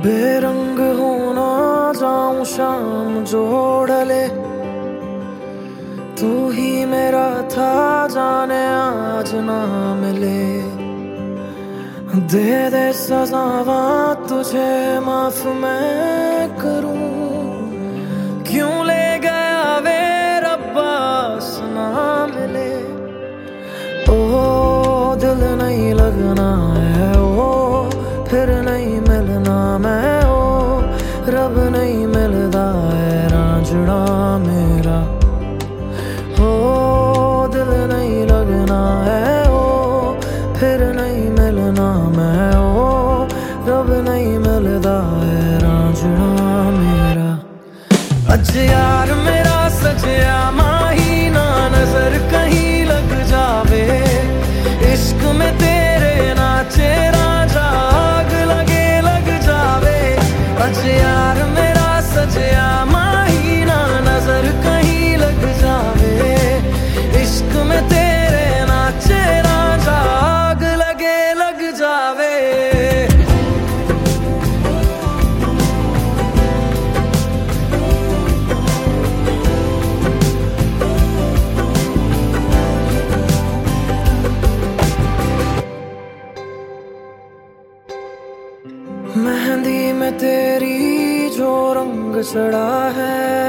बेरंग होना जाऊं शाम जो ढले, तू ही मेरा था जाने आज ना मिले। दे दे सजावा तुझे माफ मैं करूं, क्यों ले गया वे रब्बा ना मिले। ओ दिल नहीं लगना है ओ फिर नहीं मिलना मैं ओ, रब नहीं मिलता है रांझड़ा मेरा। हो दिल नहीं लगना है ओ फिर नहीं मिलना मैं ओ, रब नहीं मिलता है रांझड़ा मेरा। अज यार मेरा सजया माही ना नजर कहीं लग जावे, इश्क में तेरे नाचे रांझा आग लगे लग जावे। अज यार मेरा सजया माही ना नजर कहीं लग जावे, इश्क में तेरे नाचे रांझा आग लगे लग जावे। मेहंदी में तेरी जो रंग चढ़ा है,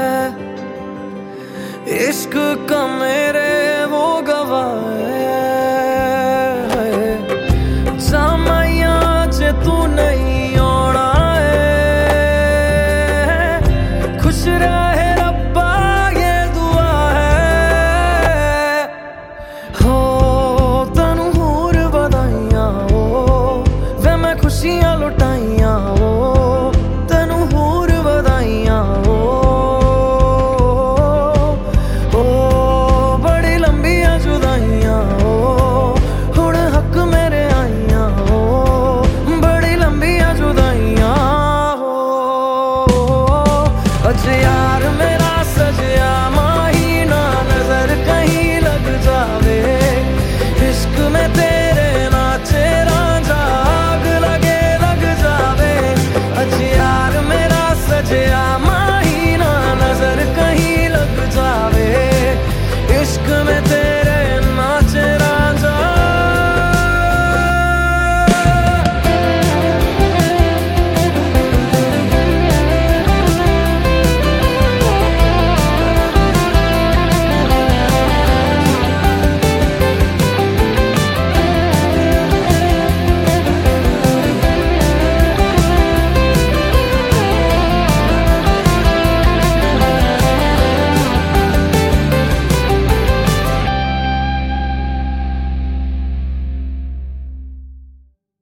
इश्क का मेरे वो गवाह है। सामाया च तू नहीं ओना है, खुश रहे रब्बा ये दुआ है। हो तनु होर बधाइयां हो वे मैं खुशियां लुटाइयां हो, तनु होर बधाइयां हो। बड़ी लंबियां जुदाइयां हो हुण हक मेरे आइयां हो, बड़ी लंबियां जुदाइयां हो। अज यार मेरा सजया माही ना नजर कहीं लग जावे, इश्क में तेरे नाचे रांझा आग लगे लग जावे। अज यार मेरा सजया